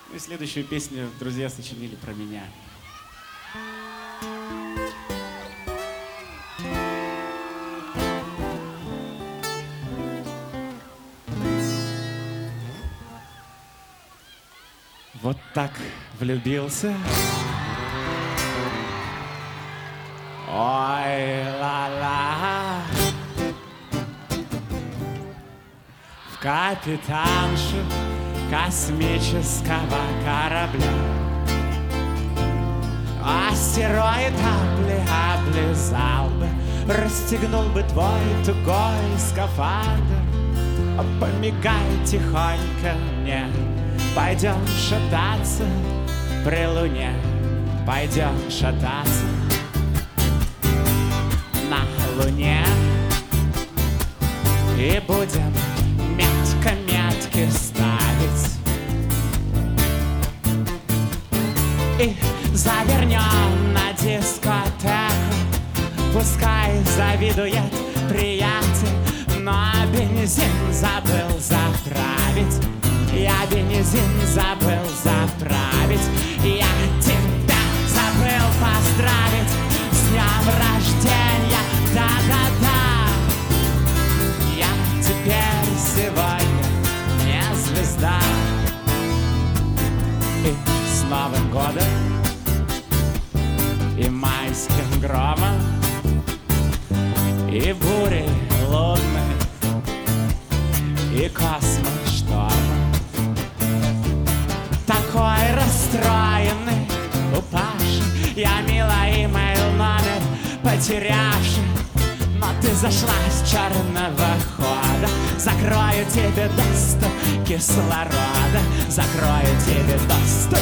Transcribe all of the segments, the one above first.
Ну и следующую песню друзья сочинили про меня. Вот так влюбился. Ой, ла-ла. В капитаншу космического корабля. Астероид облизал бы, расстегнул бы твой тугой скафандр. Помигай тихонько мне, пойдем шататься при луне, пойдем шататься на луне и будем метки ставить и завернем на дискотеку. Пускай завидует приятель, но бензин забыл заправить. Я бензин забыл заправить. Я тебя забыл поздравить с днем рождения. Да-да-да. Я теперь сегодня не звезда. И с Новым годом, и майским громом, и бурей лунной, и космоштормом. Такой расстроенный у Паши, я милый имейл номер потерявший. Но ты зашла с черного хода. Закрою тебе доступ кислорода, закрою тебе доступ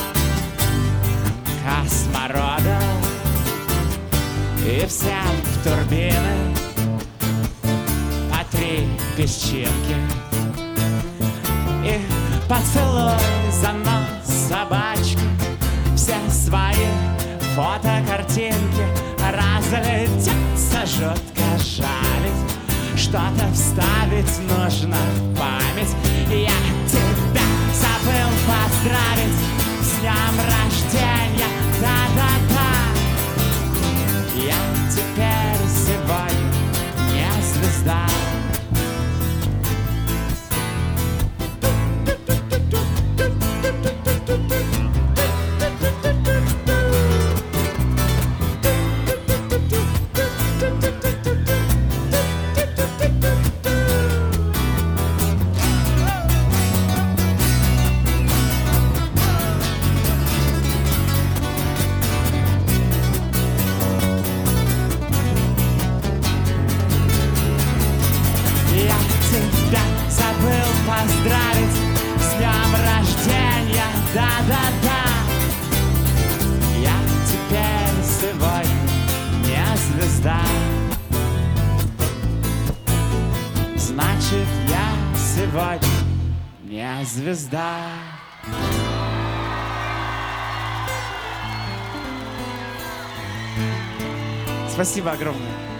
косморода. И всем в турбины по 3 песчинки. И поцелуй за нос собачки. Все свои фотокартинки разлетятся, жутко жалить. Что-то вставить нужно в память. Я тебя забыл поздравить с днем рождения. Да-да-да. Я теперь сегодня не звезда. Поздравить с днем рождения, да-да-да. Я теперь сегодня не звезда. Значит, я сегодня не звезда. Спасибо огромное.